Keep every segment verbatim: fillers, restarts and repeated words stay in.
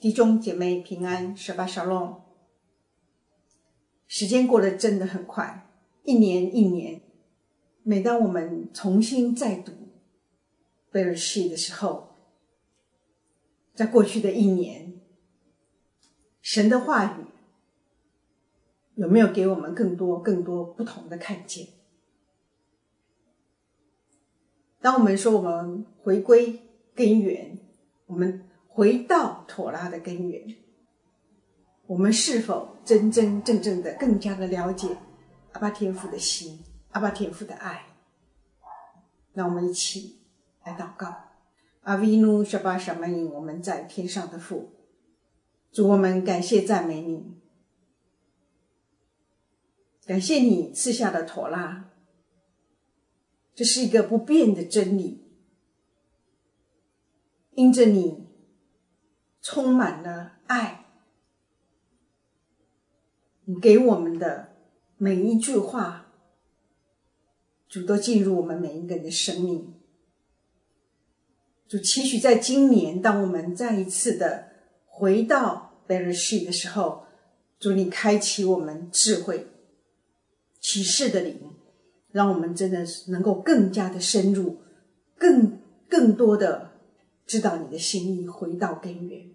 弟兄姐妹平安，舍巴沙龙。时间过得真的很快，一年一年，每当我们重新再读贝尔西的时候，在过去的一年，神的话语有没有给我们更多更多不同的看见？当我们说我们回归根源，我们回到妥拉的根源，我们是否真真正正的更加的了解阿爸天父的心，阿爸天父的爱？让我们一起来祷告。阿维努沙巴沙曼因，我们在天上的父，主，我们感谢赞美你，感谢你赐下的妥拉，这是一个不变的真理，因着你充满了爱，你给我们的每一句话，主都进入我们每一个人的生命。主期许在今年，当我们再一次的回到贝尔西的时候，主你开启我们智慧启示的灵，让我们真的能够更加的深入，更更多的知道你的心意，回到根源。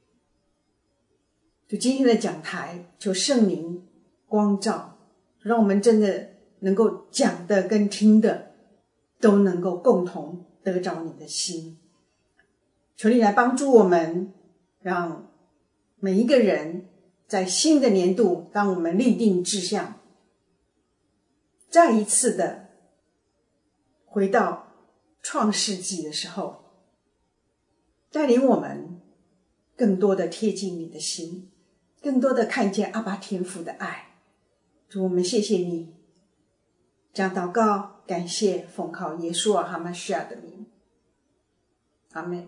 就今天的讲台，求圣灵光照，让我们真的能够讲的跟听的都能够共同得着你的心。求你来帮助我们，让每一个人在新的年度，当我们立定志向，再一次的回到创世纪的时候，带领我们更多的贴近你的心，更多的看见阿爸天父的爱。主，我们谢谢你，这样祷告感谢，奉靠耶稣哈马西亚的名，阿们。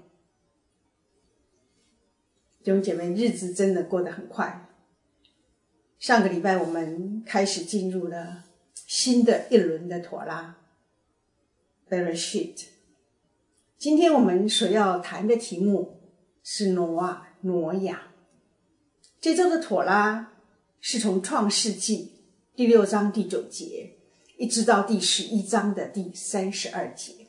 弟兄姐妹，日子真的过得很快。上个礼拜我们开始进入了新的一轮的妥拉 Bereshit。 今天我们所要谈的题目是挪啊挪亚。这周的妥拉是从创世纪第六章第九节一直到第十一章的第三十二节。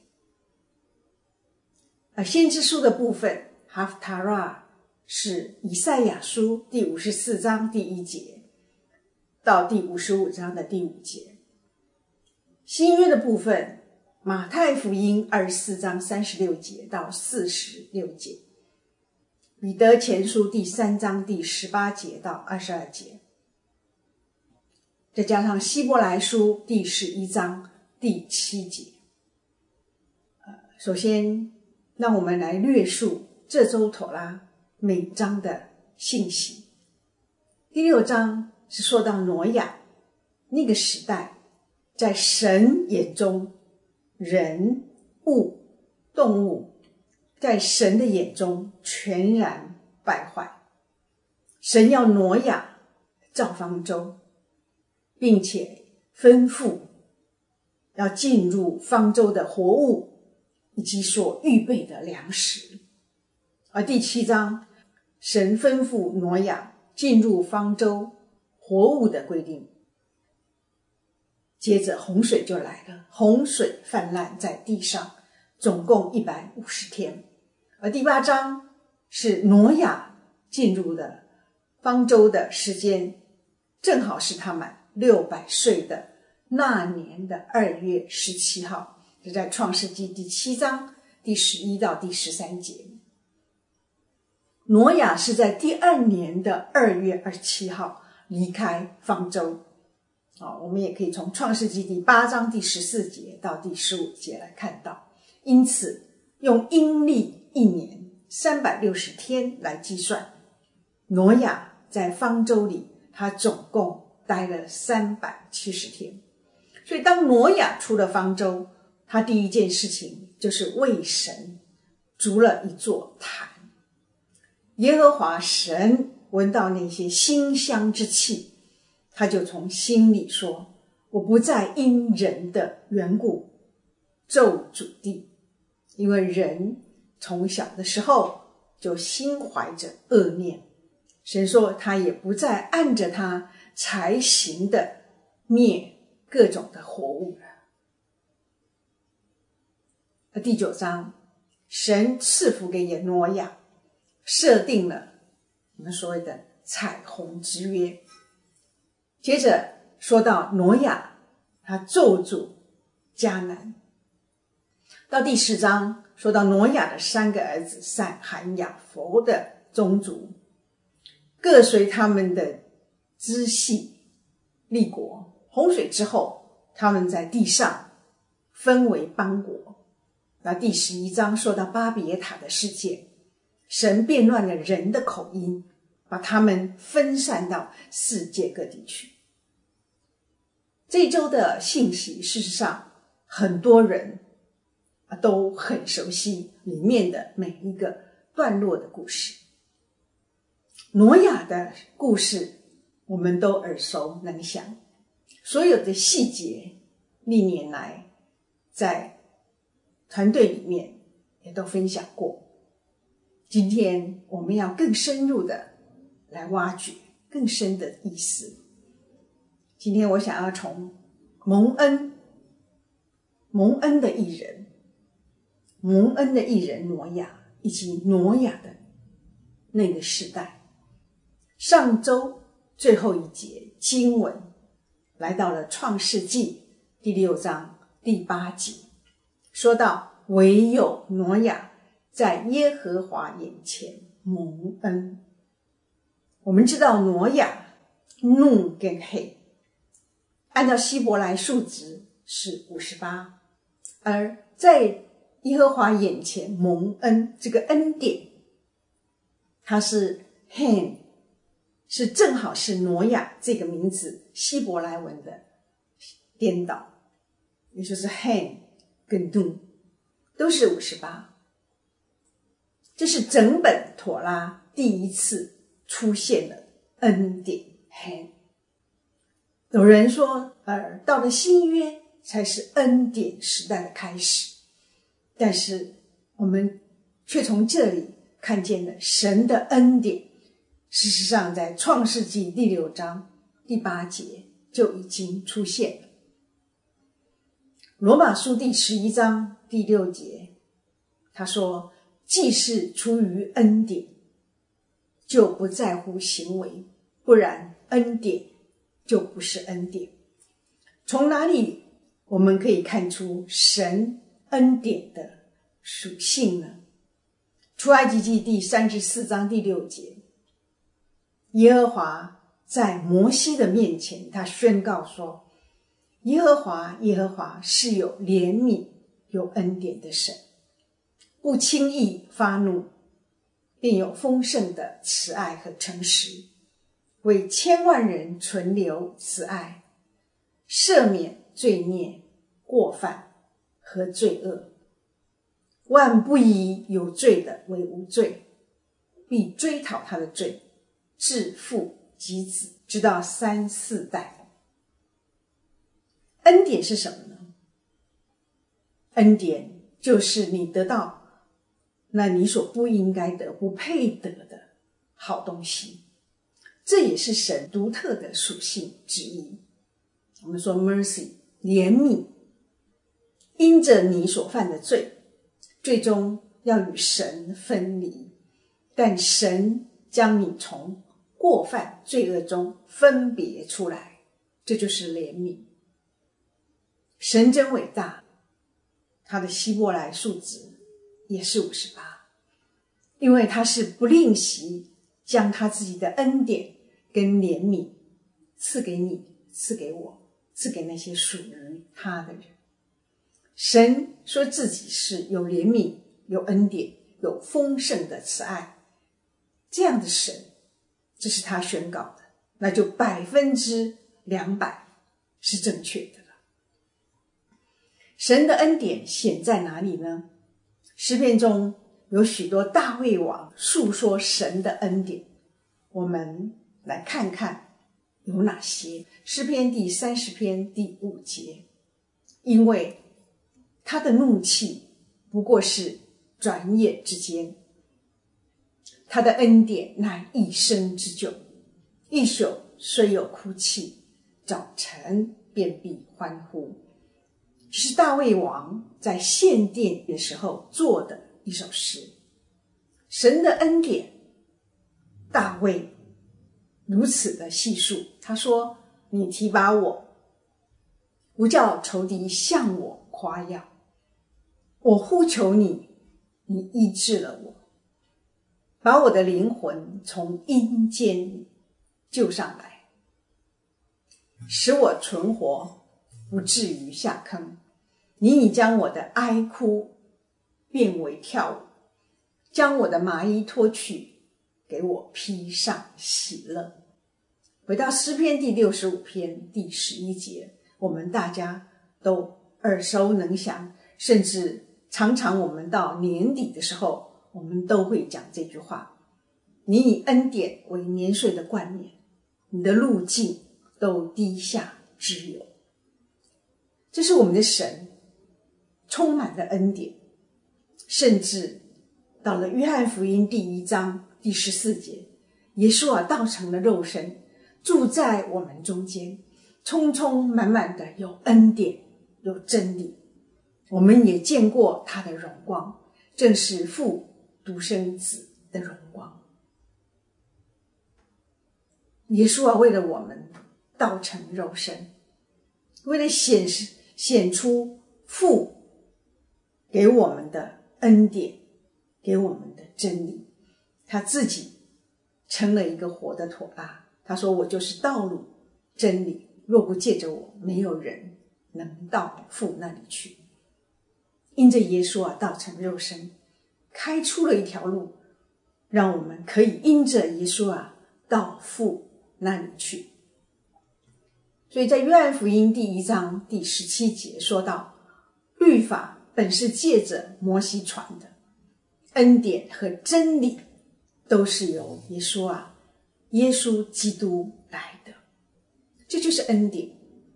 而先知书的部分 Haftarah 是以赛亚书第五十四章第一节到第五十五章的第五节。新约的部分，马太福音二十四章三十六节到四十六节，彼得前书第三章第十八节到二十二节，再加上希伯来书第十一章第七节。呃，首先让我们来略述这周妥拉每章的信息。第六章是说到挪亚，那个时代在神眼中，人、物、动物在神的眼中全然败坏。神要挪亚造方舟，并且吩咐要进入方舟的活物以及所预备的粮食。而第七章，神吩咐挪亚进入方舟活物的规定。接着洪水就来了，洪水泛滥在地上，总共一百五十天。而第八章是挪亚进入的方舟的时间，正好是他满六百岁的那年的二月十七号，就在创世纪第七章第十一到第十三节。挪亚是在第二年的二月二十七号离开方舟。哦，我们也可以从创世纪第八章第十四节到第十五节来看到。因此用阴历一年三百六十天来计算，挪亚在方舟里他总共待了三百七十天。所以当挪亚出了方舟，他第一件事情就是为神筑了一座坛。耶和华神闻到那些馨香之气，他就从心里说，我不再因人的缘故咒诅地，因为人从小的时候就心怀着恶念。神说他也不再按着他才行的灭各种的活物了。而第九章，神赐福给挪亚，设定了我们所谓的彩虹之约。接着说到挪亚，他咒诅迦南。到第十章说到挪亚的三个儿子闪、含、雅弗的宗族，各随他们的支系立国。洪水之后，他们在地上分为邦国。那第十一章说到巴别塔的事件，神变乱了人的口音，把他们分散到世界各地去。这一周的信息，事实上很多人都很熟悉里面的每一个段落的故事。挪亚的故事我们都耳熟能详，所有的细节历年来在团队里面也都分享过。今天我们要更深入的来挖掘更深的意思。今天我想要从蒙恩蒙恩的艺人蒙恩的艺人挪亚，以及挪亚的那个时代。上周最后一节经文来到了创世纪第六章第八节，说到唯有挪亚在耶和华眼前蒙恩。我们知道挪亚怒跟黑按照希伯来数值是五十八，而在耶和华眼前蒙恩，这个恩典它是 hen， 是正好是挪亚这个名字希伯来文的颠倒，也就是 hen 跟 nun 都是五十八。这是整本妥拉第一次出现了恩典 hen。 有人说呃，到了新约才是恩典时代的开始，但是我们却从这里看见了神的恩典，事实上在创世纪第六章第八节就已经出现了。罗马书第十一章第六节他说，既是出于恩典，就不在乎行为，不然恩典就不是恩典。从哪里我们可以看出神恩典的属性呢？出埃及记第三十四章第六节，耶和华在摩西的面前，他宣告说，耶和华耶和华是有怜悯有恩典的神，不轻易发怒，并有丰盛的慈爱和诚实，为千万人存留慈爱，赦免罪孽过犯和罪恶，万不以有罪的为无罪，必追讨他的罪，至父及子，直到三四代。恩典是什么呢？恩典就是你得到那你所不应该得、不配得的好东西，这也是神独特的属性之一。我们说 mercy 怜悯，因着你所犯的罪，最终要与神分离，但神将你从过犯罪恶中分别出来，这就是怜悯。神真伟大，他的希伯来数值也是五十八，因为他是不吝惜将他自己的恩典跟怜悯赐给你，赐给我，赐给那些属于他的人。神说自己是有怜悯、有恩典、有丰盛的慈爱，这样的神，这是他宣告的，那就百分之两百是正确的了。神的恩典显在哪里呢？诗篇中有许多大卫王述说神的恩典，我们来看看有哪些。诗篇第三十篇第五节，因为他的怒气不过是转眼之间， 他的恩典乃一生之久，一宿虽有哭泣，早晨便必欢呼。这是大卫王在献殿的时候做的一首诗。神的恩典，大卫如此的细数，他说：你提拔我，不叫仇敌向我夸耀，我呼求你，你医治了我，把我的灵魂从阴间救上来，使我存活，不至于下坑。你已将我的哀哭变为跳舞，将我的麻衣脱去，给我披上喜乐。回到诗篇第六十五篇第十一节，我们大家都耳熟能详，甚至常常我们到年底的时候，我们都会讲这句话：你以恩典为年岁的冠冕，你的路径都低下之有。这是我们的神充满了恩典，甚至到了约翰福音第一章第十四节，耶稣啊道成了肉身，住在我们中间，充充满满的有恩典有真理。我们也见过他的荣光，正是父独生子的荣光。耶稣啊为了我们道成肉身，为了显示显出父给我们的恩典，给我们的真理，他自己成了一个活的妥拉。他说：我就是道路真理，若不借着我，没有人能到父那里去。因着耶稣啊道成肉身，开出了一条路，让我们可以因着耶稣啊到父那里去。所以在约翰福音第一章第十七节说到，律法本是借着摩西传的，恩典和真理都是由耶稣啊耶稣基督来的，这就是恩典。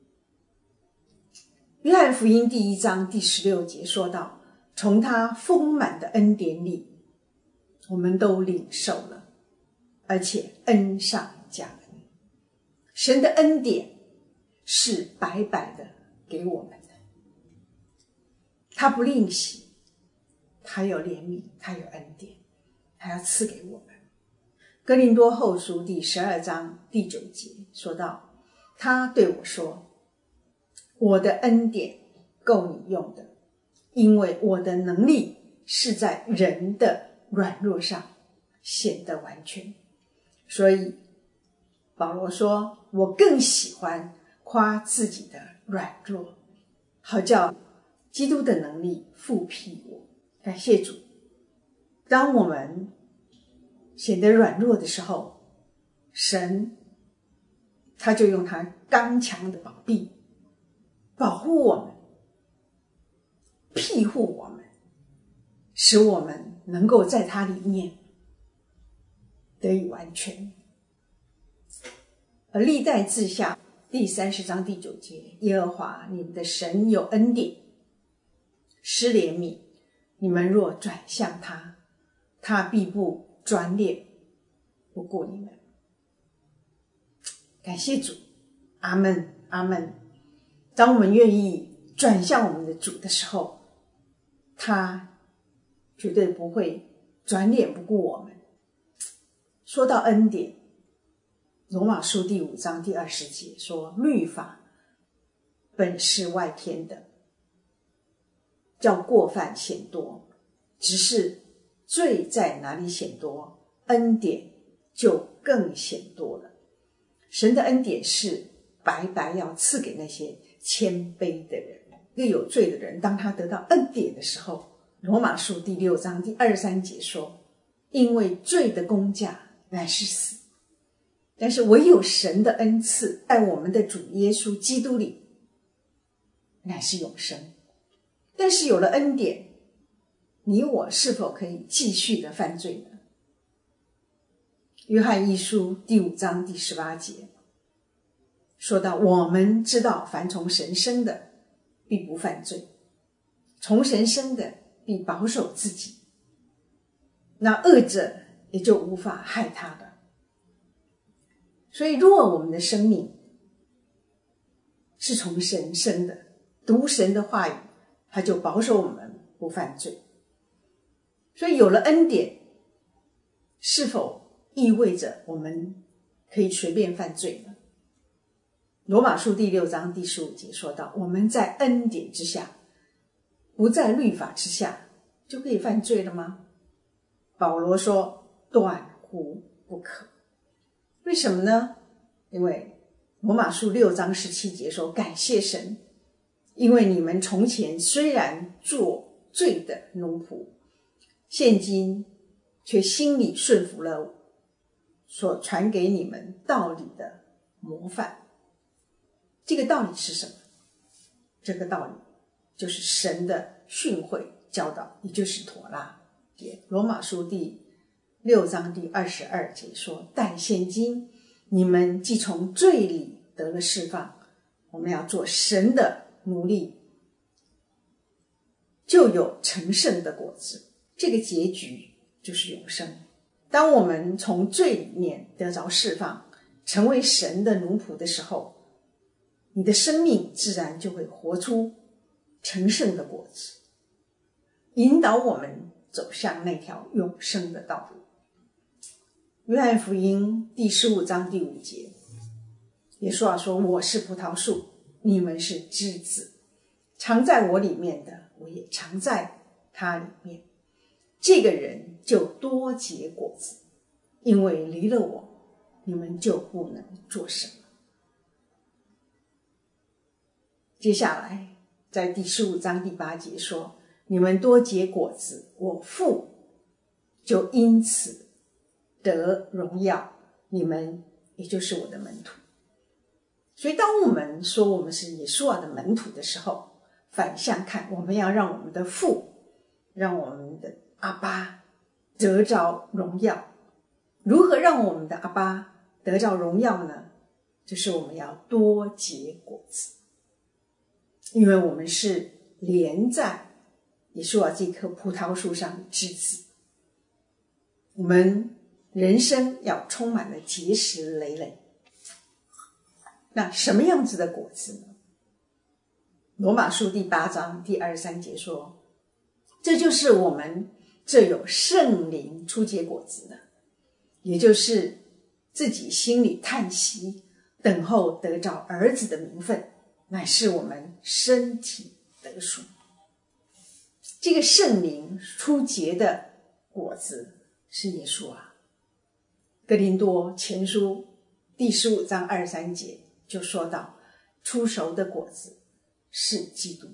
约翰福音第一章第十六节说到，从他丰满的恩典里，我们都领受了，而且恩上加恩。神的恩典是白白的给我们的，他不吝惜，他有怜悯，他有恩典，他要赐给我们。哥林多后书第十二章第九节说到，他对我说：我的恩典够你用的，因为我的能力是在人的软弱上显得完全。所以保罗说，我更喜欢夸自己的软弱，好叫基督的能力复辟我。感谢主，当我们显得软弱的时候，神他就用他刚强的膀臂保护我们，庇护我们，使我们能够在他里面得以完全。而历代志下第三十章第九节，耶和华你们的神有恩典，施怜悯，你们若转向他，他必不转脸不顾你们。感谢主，阿们阿们。当我们愿意转向我们的主的时候，他绝对不会转脸不顾我们。说到恩典，罗马书第五章第二十节说，律法本是外添的，叫过犯显多，只是罪在哪里显多，恩典就更显多了。神的恩典是白白要赐给那些谦卑的人。一个有罪的人，当他得到恩典的时候，罗马书第六章第二十三节说，因为罪的工价乃是死，但是唯有神的恩赐在我们的主耶稣基督里乃是永生。但是有了恩典，你我是否可以继续的犯罪呢？约翰一书第五章第十八节说到，我们知道凡从神生的必不犯罪，从神生的必保守自己，那恶者也就无法害他了。所以，如果我们的生命是从神生的，读神的话语，他就保守我们不犯罪。所以有了恩典，是否意味着我们可以随便犯罪呢？罗马书第六章第十五节说到，我们在恩典之下，不在律法之下，就可以犯罪了吗？保罗说，断乎不可。为什么呢？因为罗马书六章十七节说，感谢神，因为你们从前虽然做罪的奴仆，现今却心里顺服了所传给你们道理的模范。这个道理是什么？这个道理就是神的训诲教导，也就是妥拉。罗马书第六章第二十二节说，但现今你们既从罪里得了释放，我们要做神的奴隶，就有成圣的果子。这个结局就是永生。当我们从罪里面得着释放，成为神的奴仆的时候，你的生命自然就会活出成圣的果子，引导我们走向那条永生的道路。约翰福音第十五章第五节，耶稣说，我是葡萄树，你们是枝子，常在我里面的，我也常在他里面。这个人就多结果子，因为离了我，你们就不能做什么。接下来在第十五章第八节说，你们多结果子，我父就因此得荣耀，你们也就是我的门徒。所以当我们说我们是耶稣的门徒的时候，反向看，我们要让我们的父，让我们的阿爸得着荣耀。如何让我们的阿爸得着荣耀呢？就是我们要多结果子，因为我们是连在耶稣啊这棵葡萄树上的枝子。我们人生要充满了结实累累。那什么样子的果子呢？罗马书第八章第二十三节说，这就是我们这有圣灵初结果子的，也就是自己心里叹息，等候得着儿子的名分，乃是我们身体得赎。这个圣灵初结的果子是耶稣啊。哥林多前书第十五章二十三节就说到，初熟的果子是基督。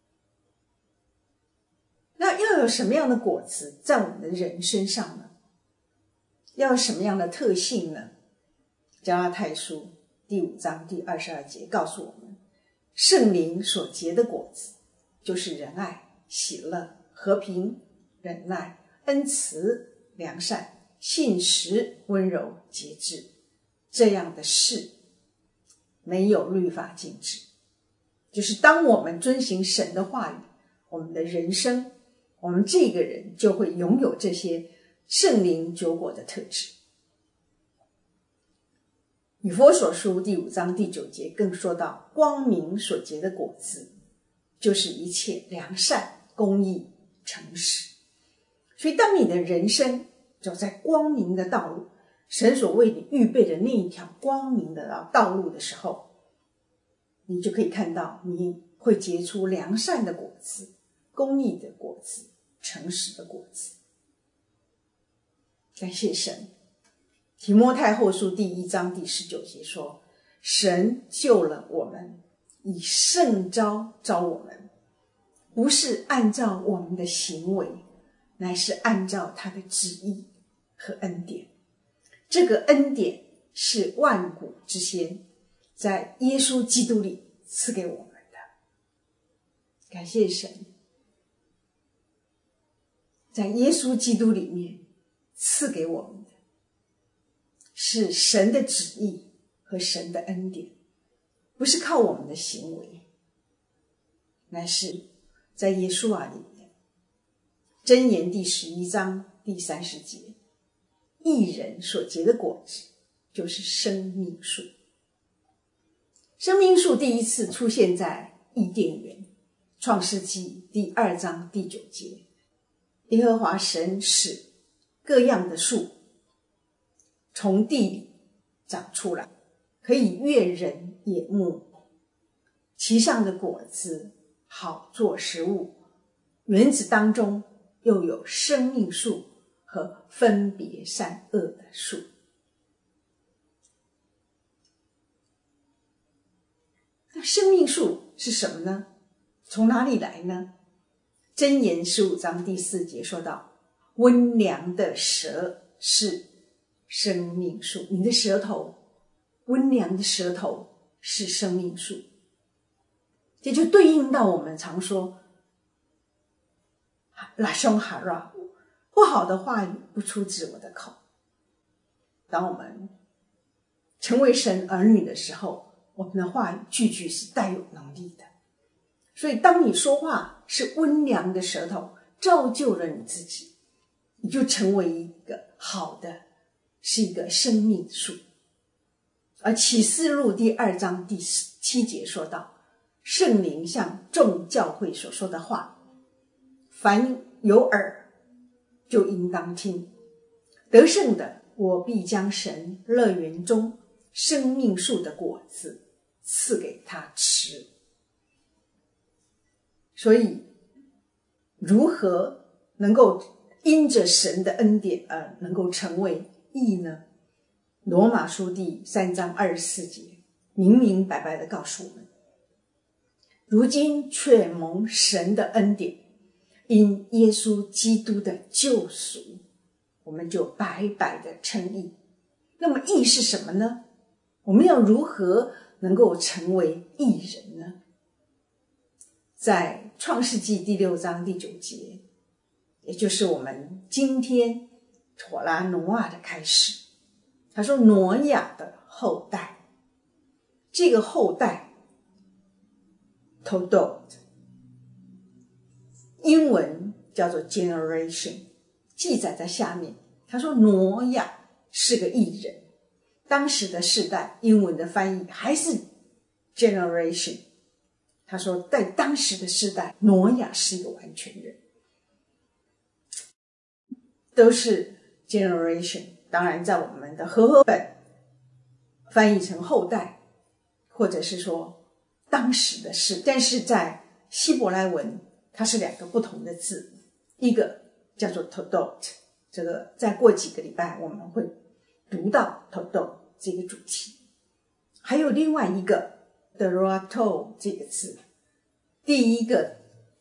那要有什么样的果子在我们的人身上呢？要有什么样的特性呢？加拉太书第五章第二十二节告诉我们，圣灵所结的果子就是仁爱、喜乐、和平、忍耐、恩慈、良善、信实、温柔、节制。这样的事没有律法禁止。就是当我们遵行神的话语，我们的人生，我们这个人就会拥有这些圣灵九果的特质。以弗所书第五章第九节更说到，光明所结的果子就是一切良善、公义、诚实。所以当你的人生走在光明的道路，神所为你预备的那一条光明的道路的时候，你就可以看到你会结出良善的果子、公义的果子、诚实的果子。感谢神。提摩太后书第一章第十九节说，神救了我们，以圣召召我们，不是按照我们的行为，乃是按照他的旨意和恩典。这个恩典是万古之先，在耶稣基督里赐给我们的。感谢神，在耶稣基督里面赐给我们的是神的旨意和神的恩典，不是靠我们的行为，乃是在耶稣啊里面。箴言第十一章第三十节， 义人所结的果子就是生命树。生命树第一次出现在伊甸园，创世纪第二章第九节，耶和华神使各样的树从地里长出来，可以悦人眼目，其上的果子好做食物，园子当中又有生命树和分别善恶的树。那生命树是什么呢？从哪里来呢？箴言十五章第四节说到，温良的舌是生命树。你的舌头，温良的舌头是生命树。这就对应到我们常说拉凶哈拉，不好的话语不出自我的口。当我们成为神儿女的时候，我们的话语句句是带有能力的。所以当你说话是温良的舌头，造就了你自己，你就成为一个好的，是一个生命树。而启示录第二章第七节说到，圣灵向众教会所说的话，凡有耳就应当听。得胜的，我必将神乐园中生命树的果子赐给他吃。所以如何能够因着神的恩典而能够成为义呢？罗马书第三章二十四节明明白白地告诉我们，如今却蒙神的恩典，因耶稣基督的救赎，我们就白白的称义。那么义是什么呢？我们要如何能够成为义人呢？在创世纪第六章第九节，也就是我们今天妥拉挪亚的开始，他说挪亚的后代，这个后代 Todot 英文叫做 generation， 记载在下面。他说挪亚是个义人，当时的世代英文的翻译还是 generation。 他说在当时的世代，挪亚是一个完全人，都是 generation。 当然在我们的和合本翻译成后代，或者是说当时的事，但是在希伯来文它是两个不同的字，一个叫做 Todot， 这个再过几个礼拜我们会读到 Todot 这个主题，还有另外一个 Derato 这个字。第一个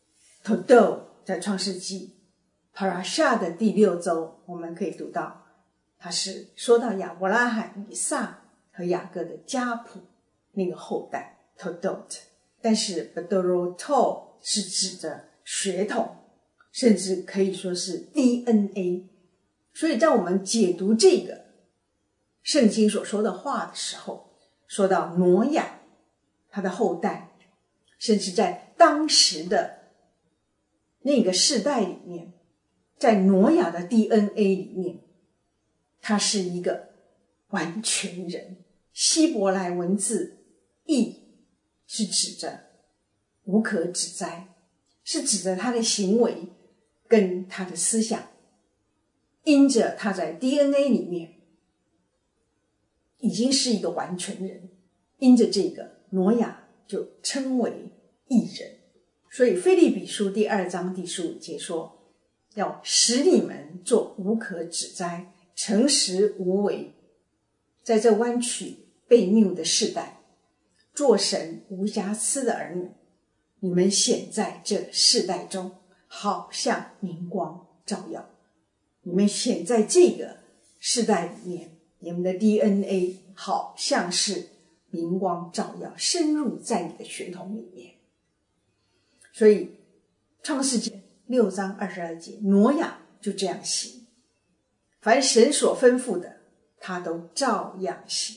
Todot 在创世纪 Parasha 的第六周我们可以读到，它是说到亚伯拉罕、以撒和雅各的家谱那个后代 Todot， 但是 Derato 是指着血统，甚至可以说是 D N A。 所以在我们解读这个圣经所说的话的时候，说到挪亚他的后代，甚至在当时的那个世代里面，在挪亚的 D N A 里面，他是一个完全人。希伯来文字义是指着无可指摘，是指着他的行为跟他的思想，因着他在 D N A 里面已经是一个完全人，因着这个挪亚就称为义人。所以腓立比书第二章第十五节说，要使你们做无可指摘、诚实无为，在这弯曲悖谬的世代，做神无瑕疵的儿女。你们显在这世代中，好像明光照耀。你们显在这个世代里面，你们的 D N A 好像是明光照耀，深入在你的血统里面。所以创世纪六章二十二节，挪亚就这样行，凡神所吩咐的他都照样行。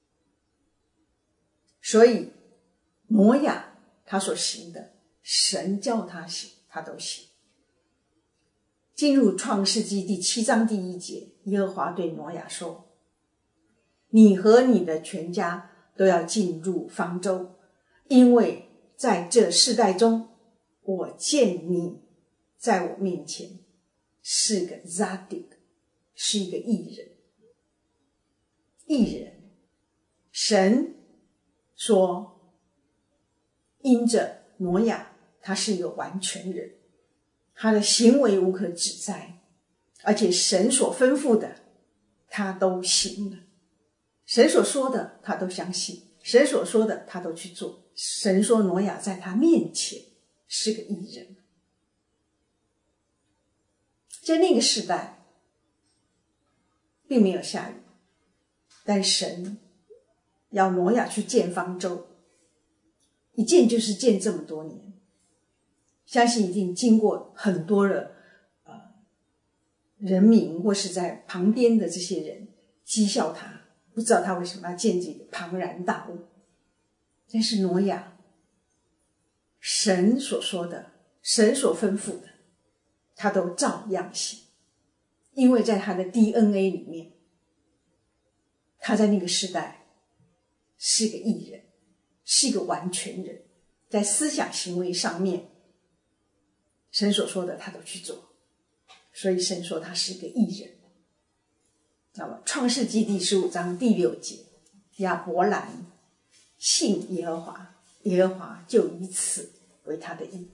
所以挪亚他所行的，神叫他行他都行。 进入创世纪第七章第一节，耶和华对挪亚说，你和你的全家都要进入方舟，因为在这世代中，我见你在我面前是个 Zadik， 是一个义人。义人，神说因着挪亚他是一个完全人，他的行为无可指摘，而且神所吩咐的他都行了，神所说的他都相信，神所说的他都去做。神说挪亚在他面前是个义人。在那个时代并没有下雨，但神要挪亚去建方舟，一建就是建这么多年，相信一定经过很多的呃人民或是在旁边的这些人讥笑他，不知道他为什么要建这个庞然大物。但是挪亚，神所说的，神所吩咐的，他都照样行，因为在他的 D N A 里面，他在那个时代是个义人，是一个完全人，在思想行为上面，神所说的他都去做，所以神说他是一个义人。那么创世纪第十五章第六节，亚伯兰信耶和华，耶和华就以此为他的义。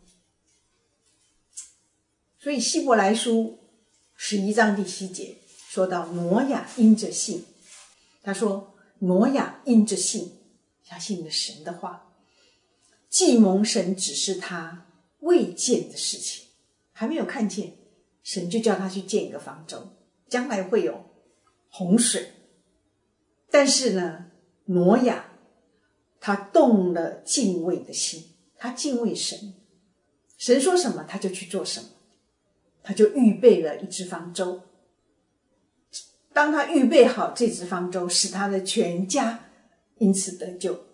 所以希伯来书十一章第七节说到挪亚因着信，他说挪亚因着信，他信了神的话，既蒙神指示他未见的事情，还没有看见，神就叫他去建一个方舟，将来会有洪水。但是呢，挪亚他动了敬畏的心，他敬畏神，神说什么他就去做什么，他就预备了一只方舟。当他预备好这只方舟，使他的全家因此得救，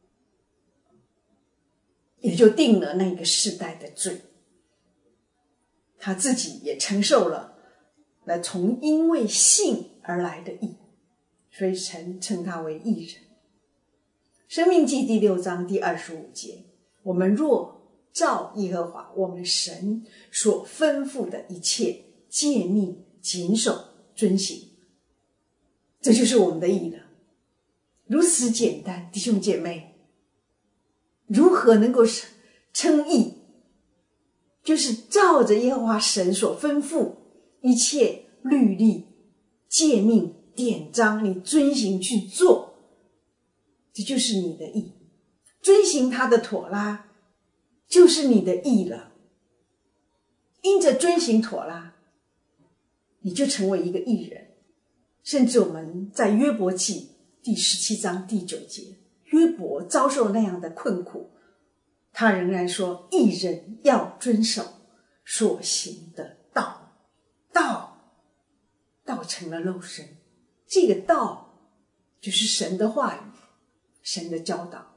也就定了那个世代的罪，他自己也承受了那从因为信而来的义，所以神称他为义人。申命记第六章第二十五节，我们若照耶和华我们神所吩咐的一切诫命谨守遵行，这就是我们的义了。如此简单，弟兄姐妹，如何能够称义？就是照着耶和华神所吩咐一切律例诫命典章，你遵行去做，这就是你的义。遵行他的妥拉就是你的义了。因着遵行妥拉，你就成为一个义人。甚至我们在约伯记第十七章第九节，约伯遭受那样的困苦，他仍然说义人要遵守所行的道。道道成了肉身，这个道就是神的话语，神的教导。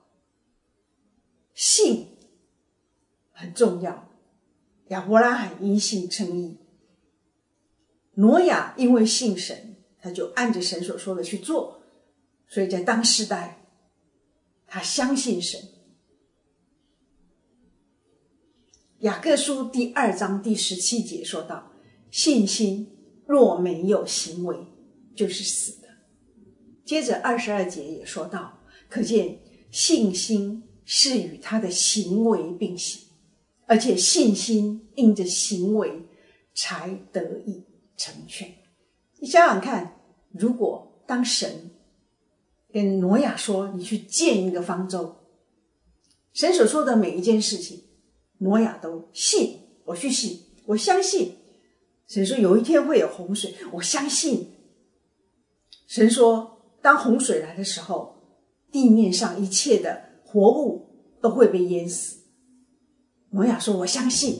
信很重要，亚伯拉罕因信称义，挪亚因为信神，他就按着神所说的去做，所以在当世代他相信神。雅各书第二章第十七节说到，信心若没有行为就是死的。接着二十二节也说到，可见信心是与他的行为并行，而且信心因着行为才得以成全。你想想看，如果当神跟挪亚说你去建一个方舟，神所说的每一件事情挪亚都信，我去信，我相信。神说有一天会有洪水，我相信。神说当洪水来的时候，地面上一切的活物都会被淹死，挪亚说我相信。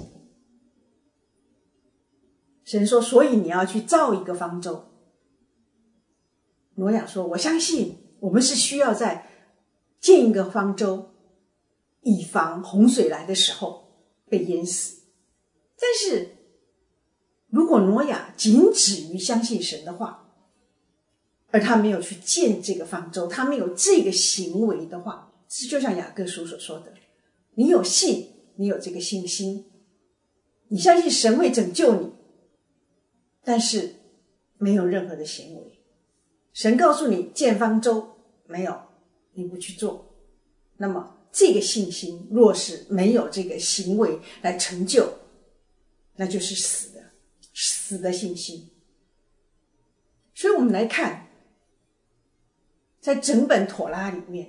神说所以你要去造一个方舟，挪亚说我相信，我们是需要在建一个方舟，以防洪水来的时候被淹死。但是如果挪亚仅止于相信神的话，而他没有去建这个方舟，他没有这个行为的话，就像雅各书所说的，你有信，你有这个信心，你相信神会拯救你，但是没有任何的行为。神告诉你建方舟，没有，你不去做，那么这个信心若是没有这个行为来成就，那就是死的，死的信心。所以我们来看，在整本妥拉里面，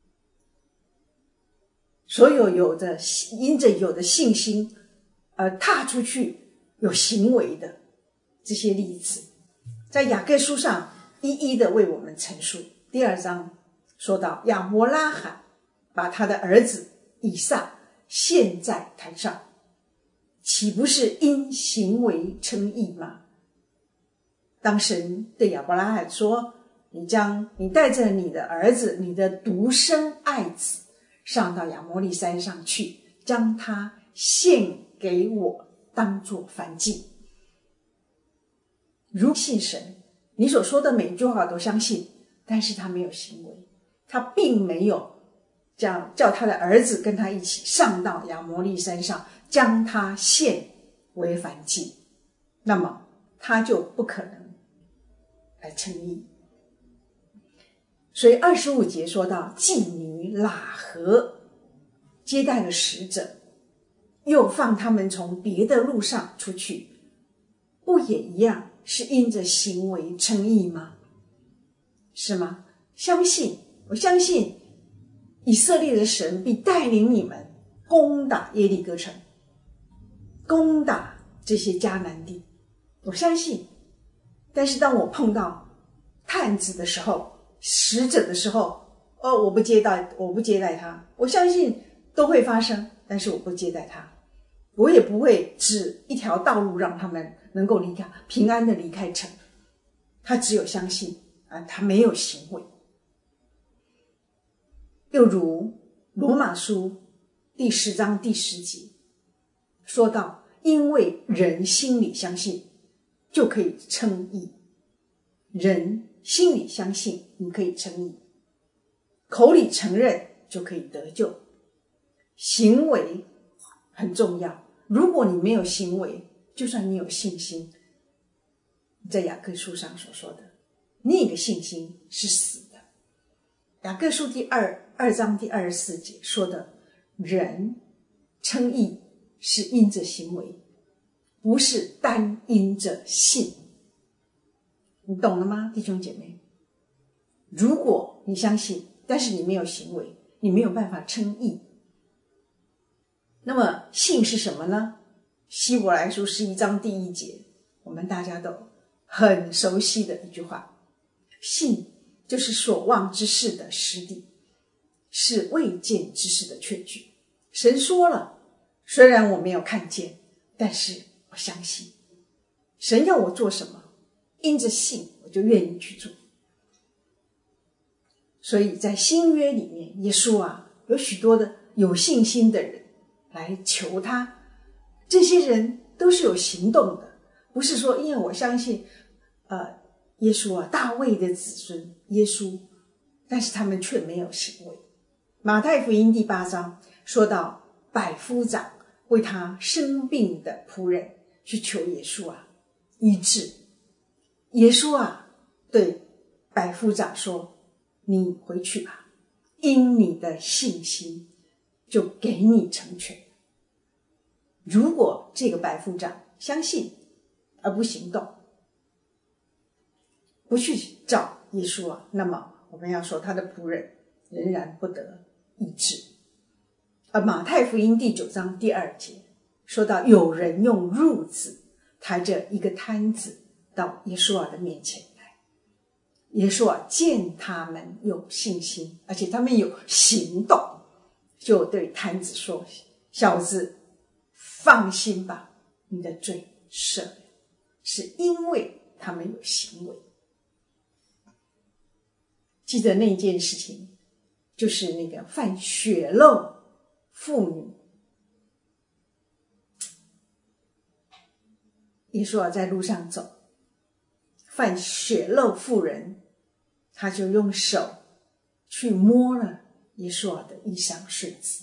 所有有的因着有的信心而踏出去有行为的这些例子，在雅各书上一一的为我们陈述。第二章说到亚伯拉罕把他的儿子以撒献在坛上，岂不是因行为称义吗？当神对亚伯拉罕说，你将你带着你的儿子，你的独生爱子上到亚摩利山上去，将他献给我当作燔祭。如信神，你所说的每一句话都相信，但是他没有行为，他并没有叫叫他的儿子跟他一起上到亚摩利山上，将他献为燔祭，那么他就不可能来称义。所以二十五节说到，妓女喇合接待了使者，又放他们从别的路上出去，不也一样是因着行为称义吗？是吗？相信，我相信以色列的神必带领你们攻打耶利哥城，攻打这些迦南地，我相信。但是当我碰到探子的时候，使者的时候，哦，我不接待，我不接待他。我相信都会发生，但是我不接待他，我也不会指一条道路让他们能够离开，平安的离开城。他只有相信啊，他没有行为。又如罗马书第十章第十节说到，因为人心里相信，就可以称义。人心里相信，你可以称义；口里承认，就可以得救。行为很重要，如果你没有行为，就算你有信心，在雅各书上所说的那个信心是死的。雅各书第二二章第二十四节说的，人称义是因着行为，不是单因着信。你懂了吗，弟兄姐妹？如果你相信，但是你没有行为，你没有办法称义。那么信是什么呢？希伯来书十一章第一节，我们大家都很熟悉的一句话，信就是所望之事的实底，是未见之事的确据。神说了，虽然我没有看见，但是我相信。神要我做什么，因着信我就愿意去做。所以在新约里面，耶稣啊，有许多的有信心的人来求他，这些人都是有行动的，不是说因为我相信呃，耶稣啊，大卫的子孙耶稣，但是他们却没有行为。马太福音第八章说到，百夫长为他生病的仆人去求耶稣啊医治。耶稣啊对百夫长说，你回去吧，因你的信心就给你成全。如果这个百夫长相信而不行动，不去找耶稣啊，那么我们要说他的仆人仍然不得医治。而马太福音第九章第二节说到，有人用褥子抬着一个摊子到耶稣啊的面前来，耶稣啊见他们有信心，而且他们有行动，就对摊子说，小子放心吧，你的罪赦了。是因为他们有行为。记得那件事情，就是那个犯血漏妇女， 耶稣啊在路上走，犯血漏妇人，他就用手去摸了耶稣啊的衣裳穗子。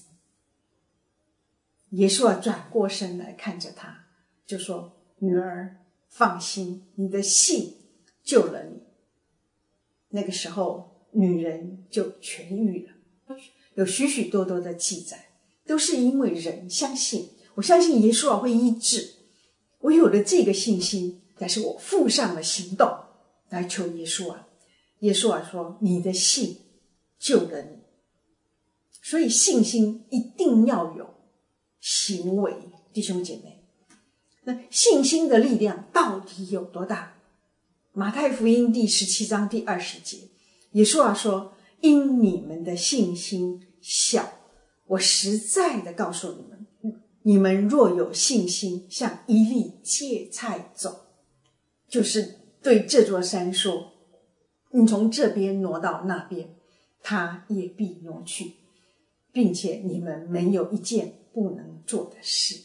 耶稣啊转过身来看着他，就说：女儿，放心，你的信救了你。那个时候女人就痊愈了。有许许多多的记载，都是因为人相信，我相信耶稣啊会医治，我有了这个信心，但是我付上了行动来求耶稣啊。耶稣啊说：你的信救了你。所以信心一定要有行为，弟兄姐妹。那信心的力量到底有多大？马太福音第十七章第二十节，耶稣啊说：因你们的信心小，我实在的告诉你们，你们若有信心，像一粒芥菜种，就是对这座山说，你从这边挪到那边，它也必挪去，并且你们没有一件不能做的事。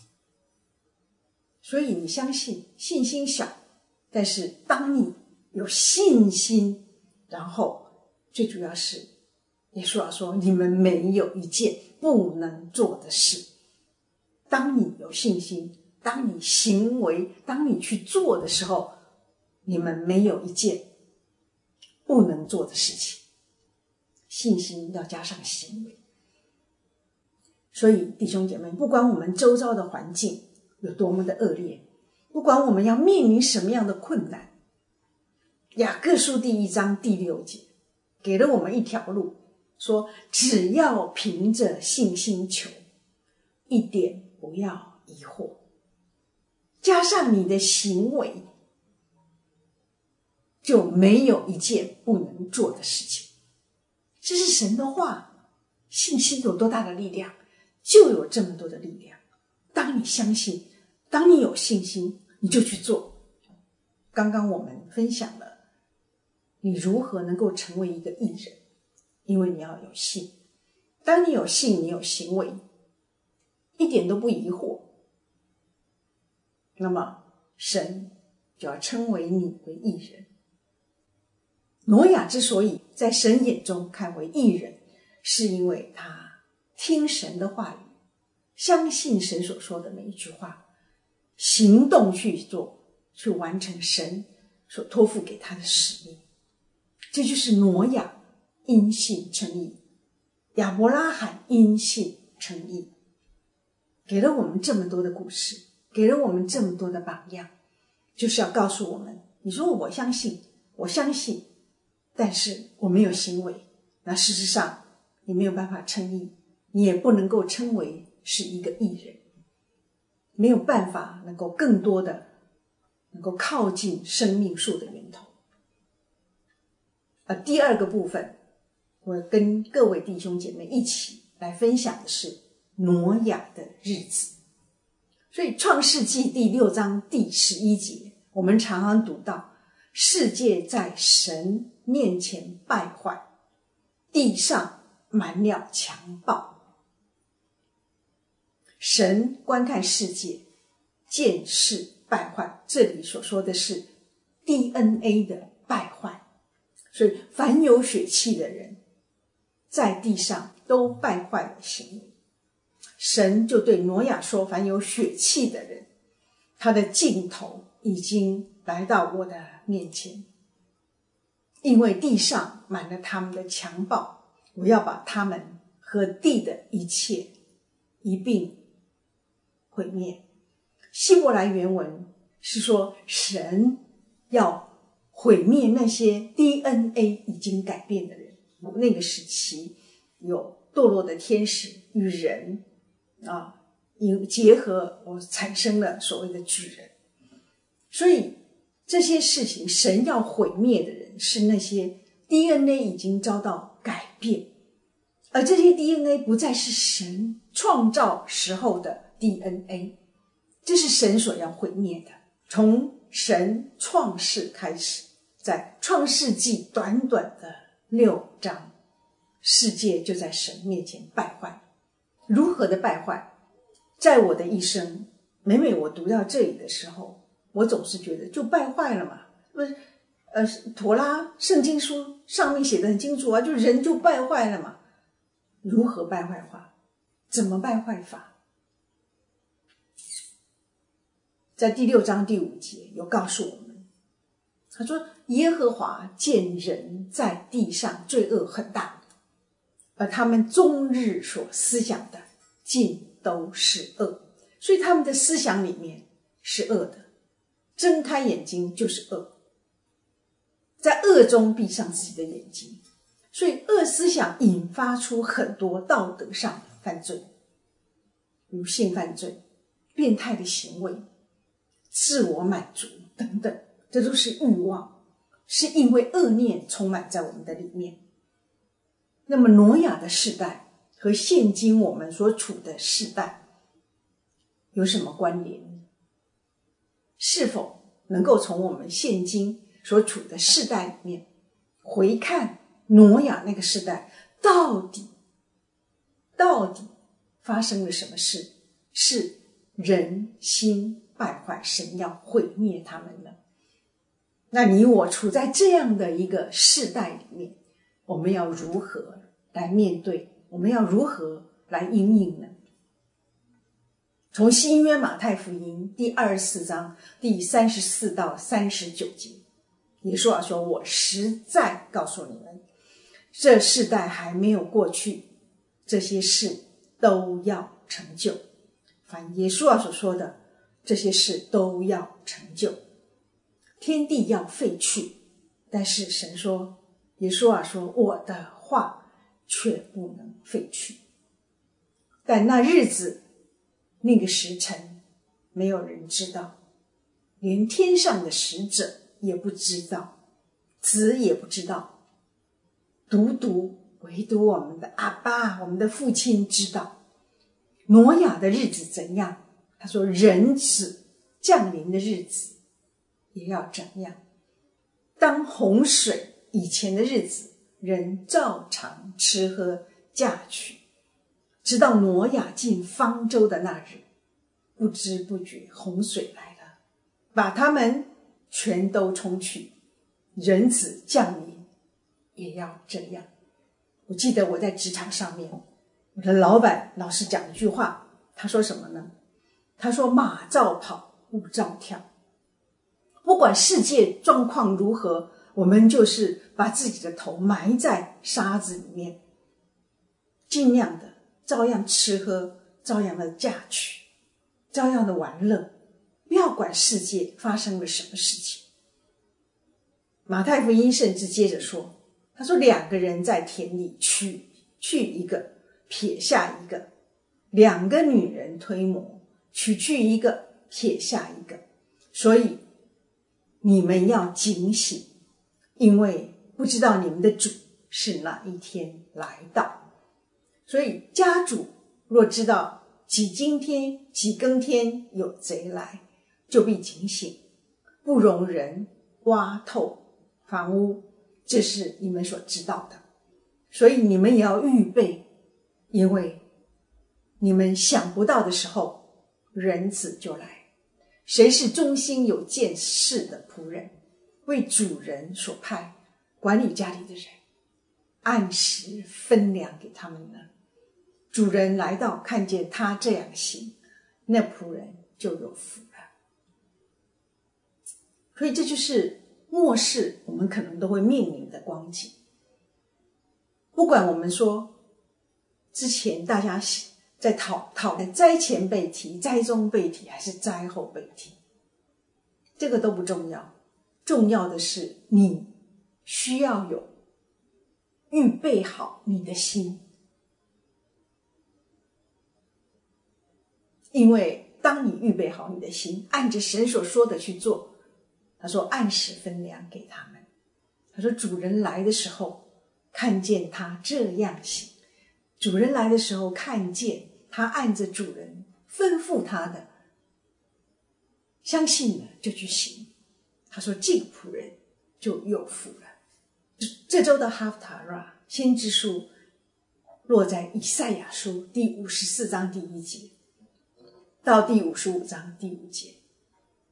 所以你相信，信心小，但是当你有信心，然后最主要是耶稣要说，你们没有一件不能做的事。当你有信心，当你行为，当你去做的时候，你们没有一件不能做的事情。信心要加上行为。所以弟兄姐妹，不管我们周遭的环境有多么的恶劣，不管我们要面临什么样的困难，雅各书第一章第六节给了我们一条路，说只要凭着信心求，一点不要疑惑，加上你的行为，就没有一件不能做的事情。这是神的话，信心有多大的力量，就有这么多的力量。当你相信，当你有信心，你就去做。刚刚我们分享了你如何能够成为一个义人，因为你要有信。当你有信，你有行为，一点都不疑惑，那么神就要称为你为义人。挪亚之所以在神眼中看为义人，是因为他听神的话语，相信神所说的每一句话，行动去做，去完成神所托付给他的使命。这就是挪亚因信称义，亚伯拉罕因信称义，给了我们这么多的故事，给了我们这么多的榜样，就是要告诉我们，你说我相信，我相信，但是我没有行为，那事实上你没有办法称义，你也不能够称为是一个义人，没有办法能够更多的能够靠近生命树的源头。而第二个部分，我跟各位弟兄姐妹一起来分享的是挪亚的日子。所以创世纪第六章第十一节，我们常常读到，世界在神面前败坏，地上满了强暴。神观看世界，见势败坏，这里所说的是 D N A 的败坏。所以凡有血气的人在地上都败坏了行为。神就对挪亚说，凡有血气的人，他的尽头已经来到我的面前，因为地上满了他们的强暴，我要把他们和地的一切一并毁灭。希伯来原文是说，神要毁灭那些 D N A 已经改变的人。那个时期有堕落的天使与人啊结合，我产生了所谓的巨人。所以这些事情神要毁灭的人是那些 D N A 已经遭到改变，而这些 D N A 不再是神创造时候的 D N A， 这是神所要毁灭的。从神创世开始，在创世纪短短的六章，世界就在神面前败坏。如何的败坏？在我的一生，每每我读到这里的时候， 我总是觉得就败坏了嘛。不是，呃，妥拉圣经书上面写的很清楚啊，就人就败坏了嘛。如何败坏法？怎么败坏法？在第六章第五节有告诉我们，他说耶和华见人在地上罪恶很大，而他们终日所思想的尽都是恶，所以他们的思想里面是恶的，睁开眼睛就是恶，在恶中闭上自己的眼睛，所以恶思想引发出很多道德上的犯罪，如性犯罪、变态的行为、自我满足等等，这都是欲望，是因为恶念充满在我们的里面。那么挪亚的世代和现今我们所处的世代有什么关联？是否能够从我们现今所处的世代里面回看挪亚那个世代，到底到底发生了什么事，是人心败坏，神要毁灭他们了？那你我处在这样的一个世代里面，我们要如何来面对？我们要如何来因应呢？从新约马太福音第二十四章第三十四到三十九节，耶稣说，我实在告诉你们，这世代还没有过去，这些事都要成就。凡耶稣所说的这些事都要成就。天地要废去，但是神说，耶稣啊说，我的话却不能废去。但那日子那个时辰没有人知道，连天上的使者也不知道，子也不知道，独独唯独我们的阿爸，我们的父亲知道。挪亚的日子怎样，他说人子降临的日子也要怎样。当洪水以前的日子，人照常吃喝嫁娶，直到挪亚进方舟的那日，不知不觉洪水来了，把他们全都冲去。人子降临也要这样。我记得我在职场上面，我的老板老是讲一句话，他说什么呢？他说马照跑，舞照跳。不管世界状况如何，我们就是把自己的头埋在沙子里面，尽量的照样吃喝，照样的嫁娶，照样的玩乐，不要管世界发生了什么事情。马太福音甚至接着说，他说两个人在田里，取去一个，撇下一个，两个女人推磨，取去一个，撇下一个。所以你们要警醒，因为不知道你们的主是哪一天来到。所以家主若知道几今天几更天有贼来，就必警醒，不容人挖透房屋，这是你们所知道的。所以你们也要预备，因为你们想不到的时候，人子就来。谁是忠心有见识的仆人，为主人所派，管理家里的人，按时分粮给他们呢？主人来到，看见他这样行，那仆人就有福了。所以这就是末世我们可能都会面临的光景。不管我们说之前大家在讨讨论灾前被提、灾中被提还是灾后被提，这个都不重要，重要的是你需要有预备好你的心。因为当你预备好你的心，按着神所说的去做，他说按时分粮给他们。他说主人来的时候看见他这样行，主人来的时候看见他按着主人吩咐他的，相信了就去行。他说这个仆人就有福了。这周的哈夫塔拉先知书落在以赛亚书第五十四章第一节到第五十五章第五节。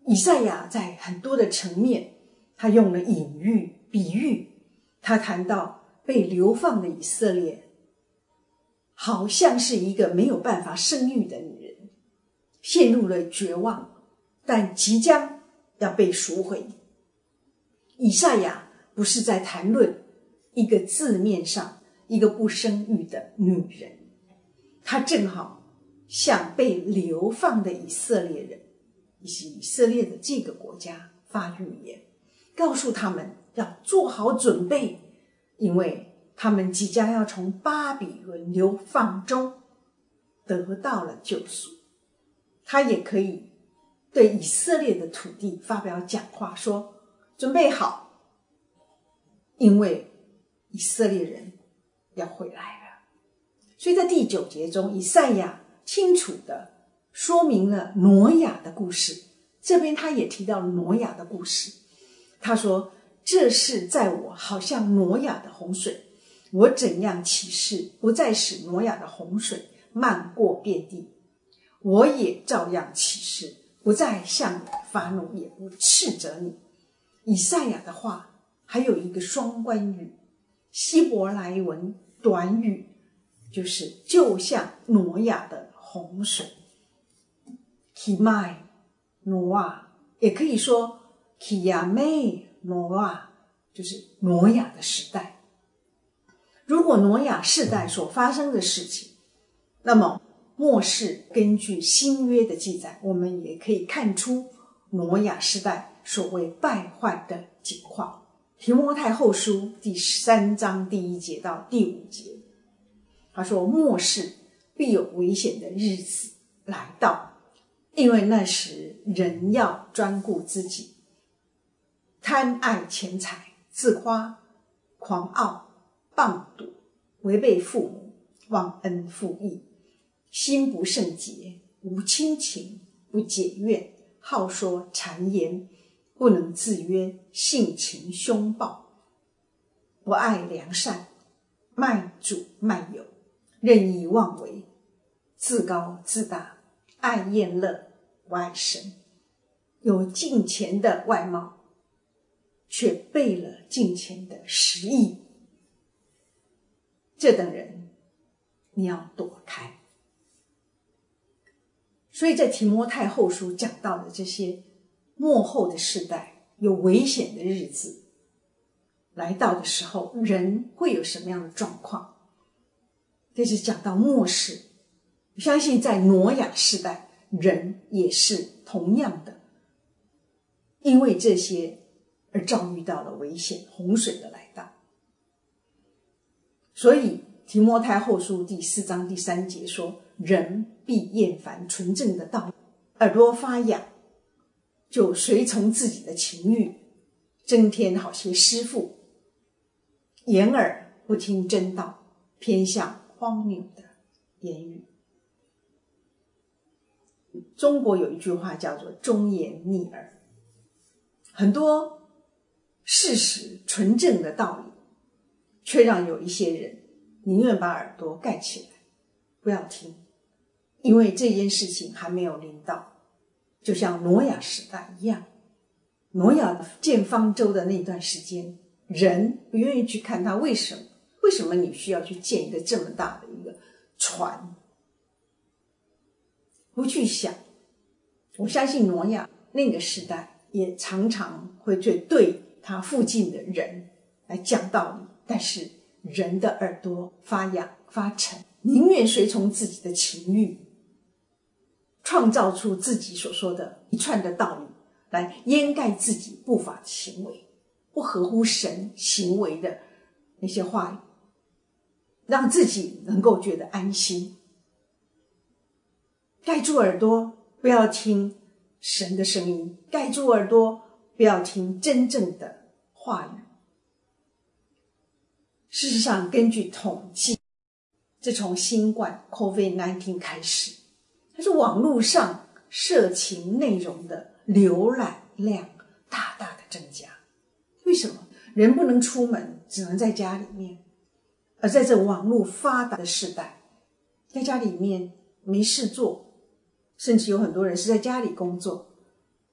以赛亚在很多的层面，他用了隐喻、比喻，他谈到被流放的以色列好像是一个没有办法生育的女人，陷入了绝望，但即将要被赎回。以赛亚不是在谈论一个字面上一个不生育的女人，他正好向被流放的以色列人以及以色列的这个国家发预言，告诉他们要做好准备，因为他们即将要从巴比伦流放中得到了救赎。他也可以对以色列的土地发表讲话，说准备好，因为以色列人要回来了。所以在第九节中，以赛亚清楚地说明了挪亚的故事。这边他也提到了挪亚的故事，他说这是在我好像挪亚的洪水，我怎样起誓不再使挪亚的洪水漫过遍地，我也照样起誓不再向你发怒，也不斥责你。以赛亚的话还有一个双关语，希伯来文短语，就是就像挪亚的洪水 Kimai 挪亚，也可以说 Kiyame 挪亚，就是挪亚的时代。如果挪亚世代所发生的事情，那么末世根据新约的记载，我们也可以看出挪亚世代所谓败坏的景况。提摩太后书第三章第一节到第五节，他说末世必有危险的日子来到，因为那时人要专顾自己，贪爱钱财，自夸，狂傲，谤赌，违背父母，忘恩负义，心不圣洁，无亲情，不解怨，好说谗言，不能自约，性情凶暴，不爱良善，卖主卖友，任意妄为，自高自大，爱厌乐，不爱神，有敬虔的外貌，却背了敬虔的实意。这等人你要躲开。所以在提摩太后书讲到的这些末后的世代，有危险的日子来到的时候，人会有什么样的状况？这是讲到末世，我相信在挪亚世代，人也是同样的，因为这些而遭遇到了危险，洪水的来到。所以提摩太后书第四章第三节说，人必厌烦纯正的道，耳朵发痒，就随从自己的情欲，增添好些师傅，掩耳不听真道，偏向荒谬的言语。中国有一句话叫做忠言逆耳，很多事实纯正的道理，却让有一些人宁愿把耳朵盖起来不要听，因为这件事情还没有临到。就像挪亚时代一样，挪亚建方舟的那段时间，人不愿意去看他，为什么为什么你需要去建一个这么大的一个船，不去想。我相信挪亚那个时代也常常会去对他附近的人来讲道理，但是人的耳朵发痒发沉，宁愿随从自己的情欲，创造出自己所说的一串的道理来掩盖自己不法的行为，不合乎神行为的那些话语，让自己能够觉得安心。盖住耳朵，不要听神的声音，盖住耳朵，不要听真正的话语。事实上，根据统计，自从新冠 COVID 十九 开始，它是网络上色情内容的浏览量大大的增加。为什么？人不能出门，只能在家里面。而在这网络发达的时代，在家里面没事做，甚至有很多人是在家里工作，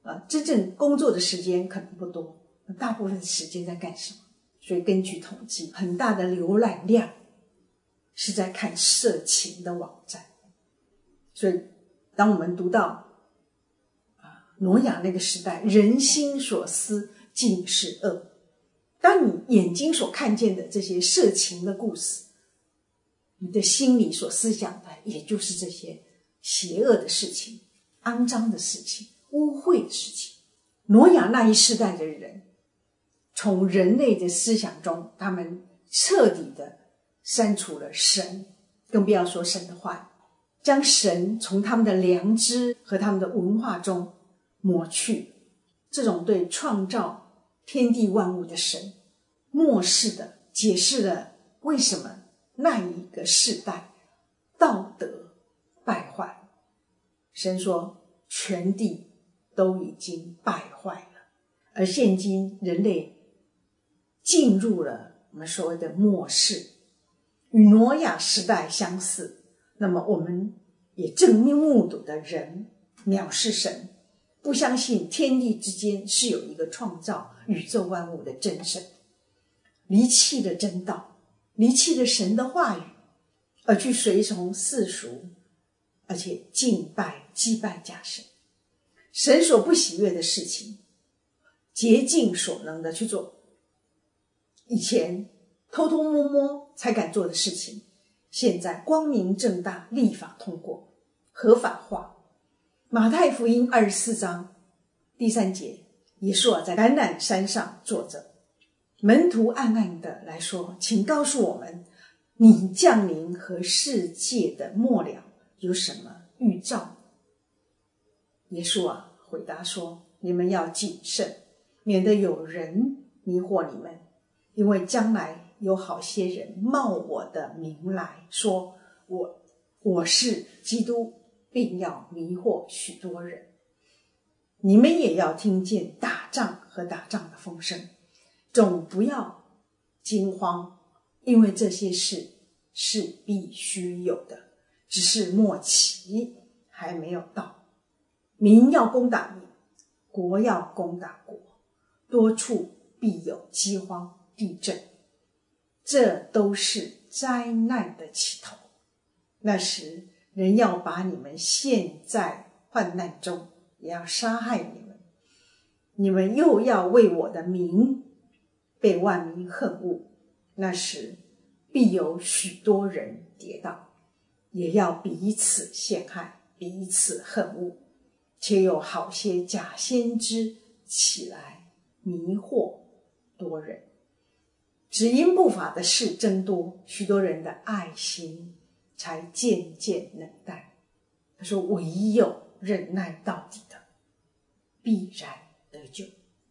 呃，真正工作的时间可能不多，大部分的时间在干什么？所以根据统计，很大的浏览量是在看色情的网站。所以当我们读到啊挪亚那个时代，人心所思尽是恶，当你眼睛所看见的这些色情的故事，你的心里所思想的也就是这些邪恶的事情、肮脏的事情、污秽的事情。挪亚那一世代的人，从人类的思想中，他们彻底的删除了神，更不要说神的话语，将神从他们的良知和他们的文化中抹去。这种对创造天地万物的神漠视的解释了为什么那一个世代道德败坏。神说全地都已经败坏了，而现今人类进入了我们所谓的末世，与挪亚时代相似。那么我们也正面目睹的人藐视神，不相信天地之间是有一个创造宇宙万物的真神，离弃了真道，离弃了神的话语，而去随从世俗，而且敬拜祭拜假神。神所不喜悦的事情，竭尽所能的去做。以前偷偷摸摸才敢做的事情，现在光明正大立法通过，合法化。马太福音二十四章第三节，耶稣在橄榄山上坐着，门徒暗暗的来说，请告诉我们，你降临和世界的末了有什么预兆？耶稣啊回答说，你们要谨慎，免得有人迷惑你们，因为将来有好些人冒我的名来说，我我是基督，并要迷惑许多人。你们也要听见打仗和打仗的风声，总不要惊慌，因为这些事是必须有的，只是末期还没有到。民要攻打民，国要攻打国，多处必有饥荒、地震，这都是灾难的起头。那时人要把你们陷在患难中，也要杀害你们，你们又要为我的名被万民恨恶。那时必有许多人跌倒，也要彼此陷害，彼此恨恶，且有好些假先知起来迷惑多人。只因不法的事增多，许多人的爱心才渐渐冷淡。他说唯有忍耐到底的，必然得救。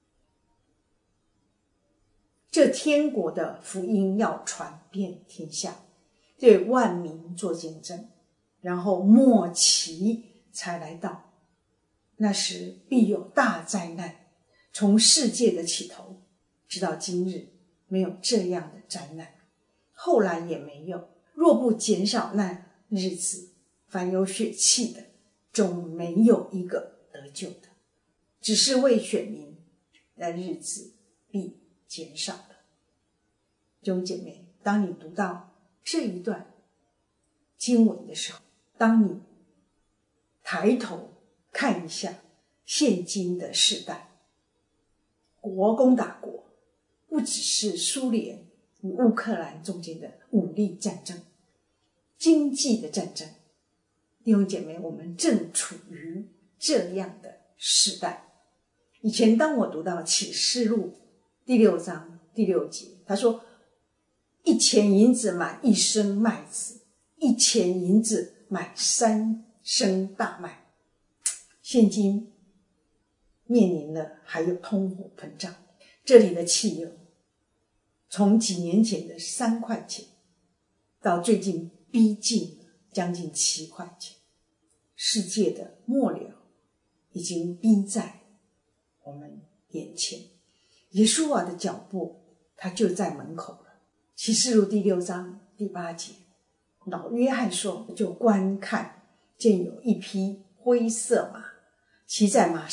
这天国的福音要传遍天下，对万民做见证，然后末期才来到。那时必有大灾难，从世界的起头直到今日，没有这样的灾难，后来也没有。若不减少那日子，凡有血气的总没有一个得救的，只是为选民，那日子必减少了。弟兄姐妹，当你读到这一段经文的时候，当你抬头看一下现今的世代，国攻打国，不只是苏联与乌克兰中间的武力战争，经济的战争。弟兄姐妹，我们正处于这样的时代。以前当我读到启示录第六章第六节，他说一钱银子买一升麦子，一钱银子买三升大麦。现今面临了还有通货膨胀，这里的汽油从几年前的三块钱到最近逼近了将近七块钱，世界的末了已经逼在我们眼前。耶稣啊的脚步他就在门口了。启示录第六章第八节，老约翰说，就观看见有一匹灰色马，骑在马上的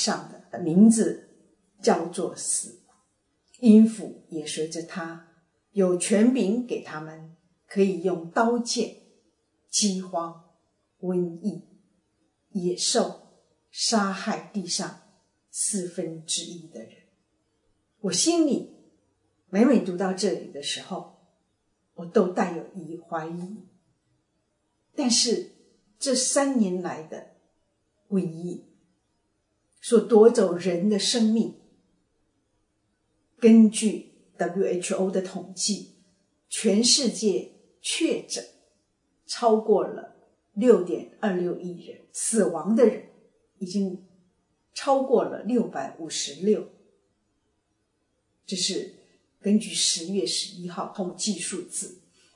名字叫做死，阴府也随着他，有权柄给他们，可以用刀剑、饥荒、瘟疫、野兽杀害地上四分之一的人。我心里每每读到这里的时候，我都带有疑怀疑。但是这三年来的瘟疫所夺走人的生命，根据 W H O 的统计，全世界确诊超过了 六点二六亿人，死亡的人已经超过了六百五十六。这是根据十月十一号统计数字。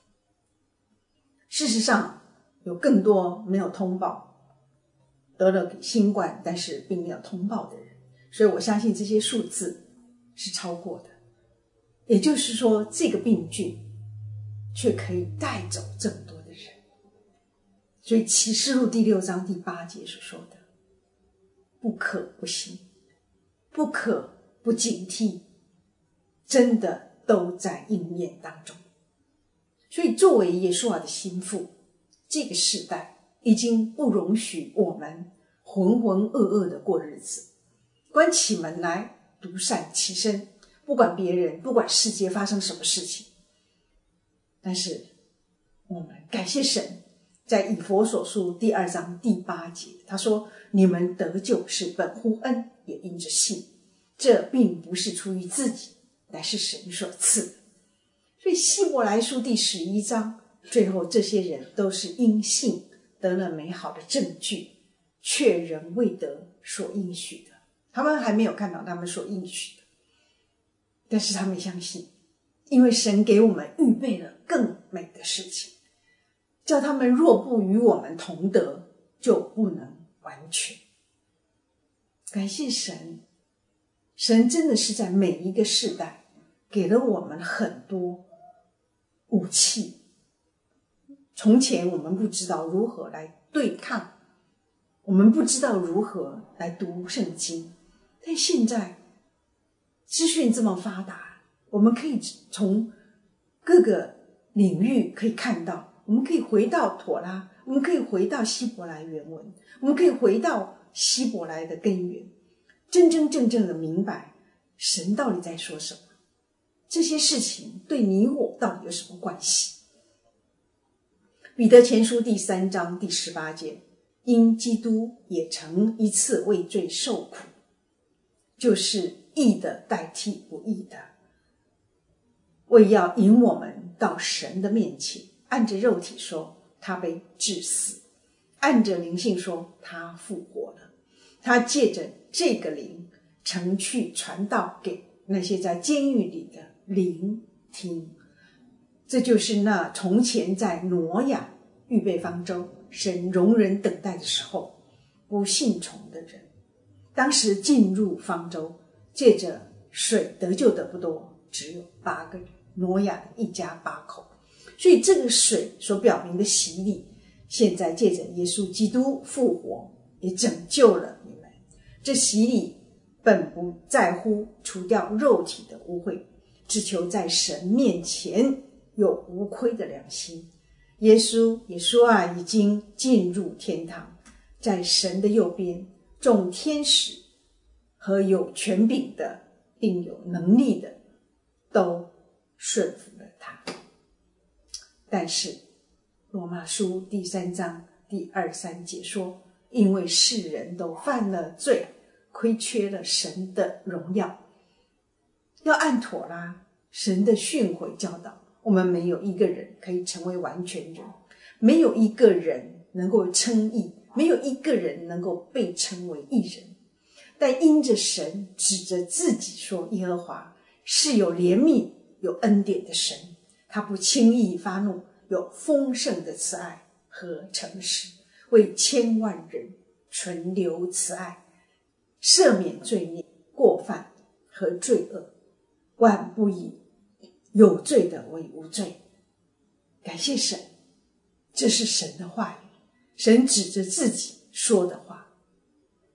事实上有更多没有通报得了新冠但是并没有通报的人，所以我相信这些数字是超过的。也就是说，这个病菌却可以带走这么多的人。所以启示录第六章第八节所说的，不可不信，不可不警惕，真的都在应验当中。所以作为耶稣的心腹，这个时代已经不容许我们浑浑噩噩的过日子，关起门来独善其身，不管别人，不管世界发生什么事情。但是我们感谢神，在以弗所书第二章第八节，他说，你们得救是本乎恩，也因着信，这并不是出于自己，乃是神所赐的。所以希伯来书第十一章最后，这些人都是因信得了美好的证据，却仍未得所应许的。他们还没有看到他们所应许的，但是他们相信，因为神给我们预备了更美的事情，叫他们若不与我们同得，就不能完全。感谢神，神真的是在每一个世代给了我们很多武器。从前我们不知道如何来对抗，我们不知道如何来读圣经，但现在资讯这么发达，我们可以从各个领域可以看到，我们可以回到妥拉，我们可以回到希伯来原文，我们可以回到希伯来的根源，真真正正的明白神到底在说什么，这些事情对你我到底有什么关系。彼得前书第三章第十八节，因基督也曾一次为罪受苦，就是义的代替不义的，为要引我们到神的面前。按着肉体说，他被治死；按着灵性说，他复活了。他借着这个灵，曾去传道给那些在监狱里的灵听。这就是那从前在挪亚预备方舟，神容忍等待的时候，不信从的人，当时进入方舟，借着水得救的不多，只有八个人，挪亚的一家八口。所以这个水所表明的洗礼，现在借着耶稣基督复活，也拯救了你们。这洗礼本不在乎除掉肉体的污秽，只求在神面前有无亏的良心。耶稣也说啊，已经进入天堂，在神的右边，众天使和有权柄的并有能力的都顺服了他。但是罗马书第三章第二三节说，因为世人都犯了罪，亏缺了神的荣耀。要按妥拉神的训诲教导，我们没有一个人可以成为完全人，没有一个人能够称义，没有一个人能够被称为义人。但因着神指着自己说，耶和华是有怜悯有恩典的神，他不轻易发怒，有丰盛的慈爱和诚实，为千万人存留慈爱，赦免罪孽过犯和罪恶，万不以有罪的为无罪。感谢神，这是神的话语，神指着自己说的话。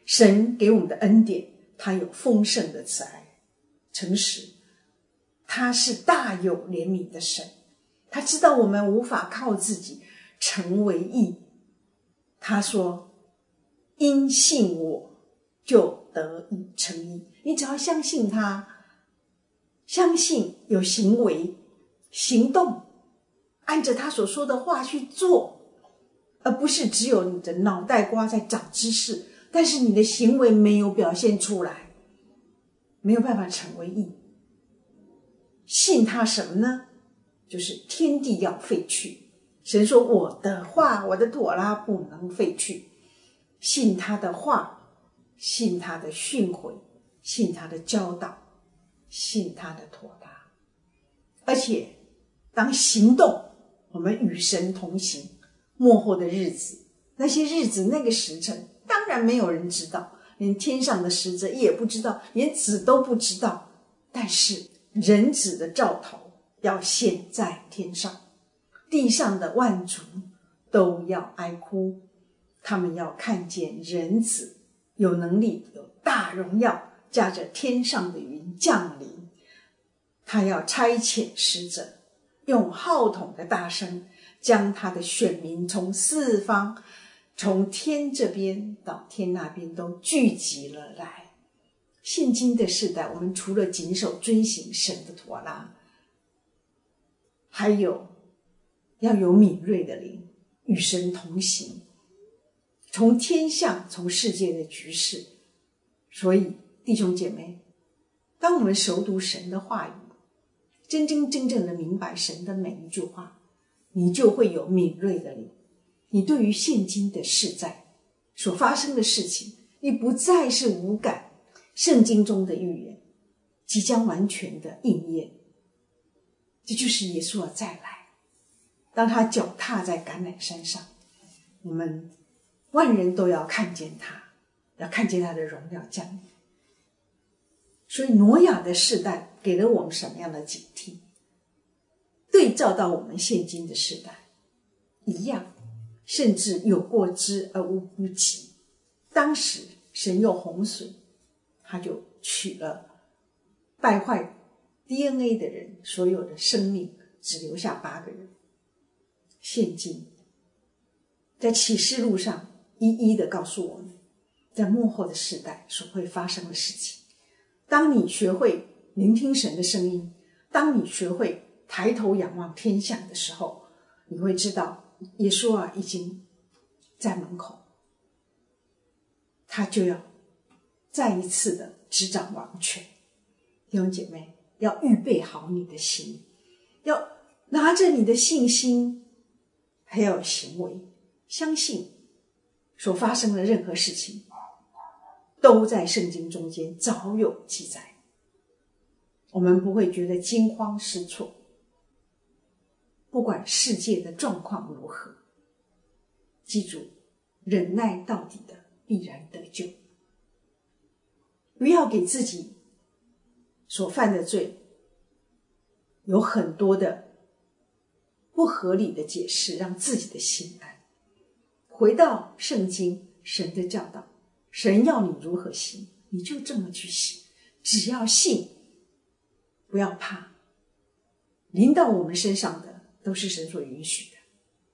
神给我们的恩典，他有丰盛的慈爱、诚实，他是大有怜悯的神，他知道我们无法靠自己成为义。他说因信我就得以成义。你只要相信他，相信有行为行动，按着他所说的话去做，而不是只有你的脑袋瓜在长知识，但是你的行为没有表现出来，没有办法成为义。信他什么呢？就是天地要废去，神说我的话，我的妥拉不能废去。信他的话，信他的训诲，信他的教导，信他的妥拉。而且当行动，我们与神同行，末后的日子，那些日子那个时辰，当然没有人知道，连天上的使者也不知道，连子都不知道。但是人子的兆头要显在天上，地上的万族都要哀哭，他们要看见人子有能力，有大荣耀，驾着天上的云降临。他要差遣使者，用号筒的大声，将他的选民从四方，从天这边到天那边都聚集了来。现今的世代，我们除了谨守遵行神的妥拉，还有要有敏锐的灵，与神同行，从天象，从世界的局势。所以弟兄姐妹，当我们熟读神的话语，真真正正的明白神的每一句话，你就会有敏锐的灵。你对于现今的世在所发生的事情，你不再是无感，圣经中的预言即将完全的应验。这就是耶稣再来，当他脚踏在橄榄山上，我们万人都要看见他，要看见他的荣耀降临。所以挪亚的世代给了我们什么样的警惕？对照到我们现今的世代一样，甚至有过之而无不及。当时神用洪水，他就取了败坏 D N A 的人所有的生命，只留下八个人。现今在启示录上一一的告诉我们，在末后的世代所会发生的事情。当你学会聆听神的声音，当你学会抬头仰望天象的时候，你会知道耶稣啊已经在门口，他就要再一次的执掌王权。弟兄姐妹，要预备好你的心，要拿着你的信心还要有行为，相信所发生的任何事情都在圣经中间早有记载，我们不会觉得惊慌失措。不管世界的状况如何，记住，忍耐到底的必然得救。不要给自己所犯的罪有很多的不合理的解释，让自己的心安。回到圣经，神的教导，神要你如何行，你就这么去行，只要信，不要怕，临到我们身上的都是神所允许的。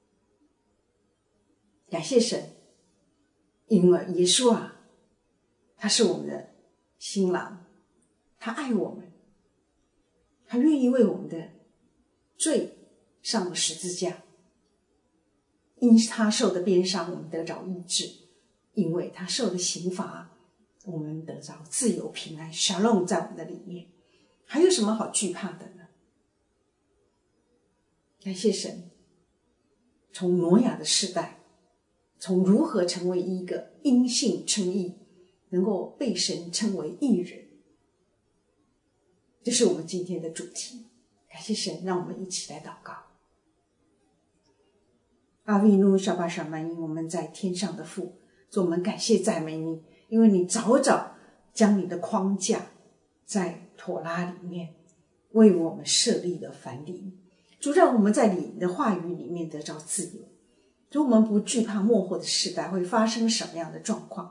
感谢神，因为耶稣啊，他是我们的新郎，他爱我们，他愿意为我们的罪上了十字架，因他受的鞭伤，我们得着医治；因为他受的刑罚，我们得着自由平安，Shalom在我们的里面，还有什么好惧怕的呢？感谢神，从挪亚的世代，从如何成为一个因信称义，能够被神称为义人，这是我们今天的主题。感谢神，让我们一起来祷告。阿维努沙巴沙曼因，我们在天上的父，主，我们感谢赞美你，因为你早早将你的框架在妥拉里面为我们设立了凡灵。主，让我们在你的话语里面得着自由。主，我们不惧怕末后的时代会发生什么样的状况，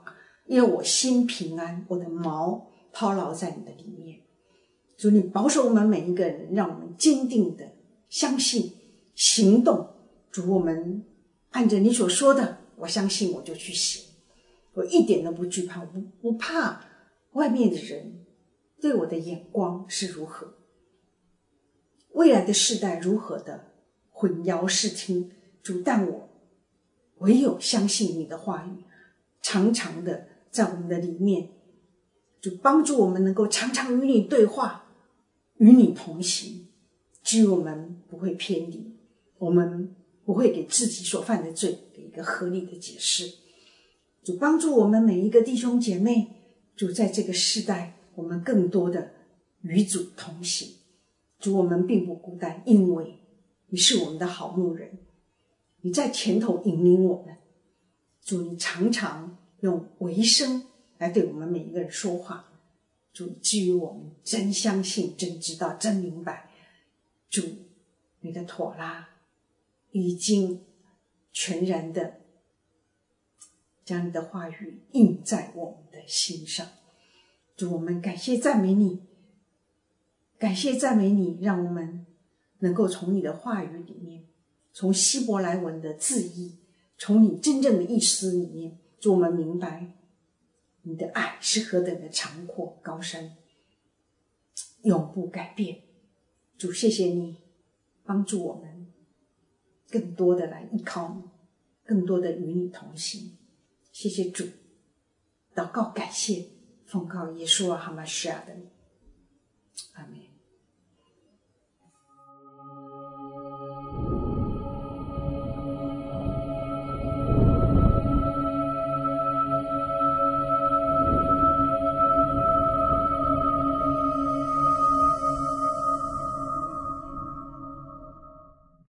因为我心平安，我的锚抛牢在你的里面。主，你保守我们每一个人，让我们坚定的相信行动。主，我们按着你所说的，我相信我就去行，我一点都不惧怕，我不不怕外面的人对我的眼光是如何，未来的世代如何的混淆视听。主，但我唯有相信你的话语，常常的在我们的里面，就帮助我们能够常常与你对话，与你同行，至于我们不会偏离，我们不会给自己所犯的罪给一个合理的解释。主，帮助我们每一个弟兄姐妹，主，在这个世代我们更多的与主同行。主，我们并不孤单，因为你是我们的好牧人，你在前头引领我们。主，你常常用微声来对我们每一个人说话。主，至于我们真相信，真知道，真明白，主，你的妥拉已经全然的将你的话语印在我们的心上。主，我们感谢赞美你，感谢赞美你，让我们能够从你的话语里面，从希伯来文的字义，从你真正的意思里面，主，我们明白你的爱是何等的长阔高深，永不改变。主，谢谢你帮助我们更多的来依靠你，更多的与你同行。谢谢主，祷告感谢，奉告耶稣啊哈马西亚的名，阿们。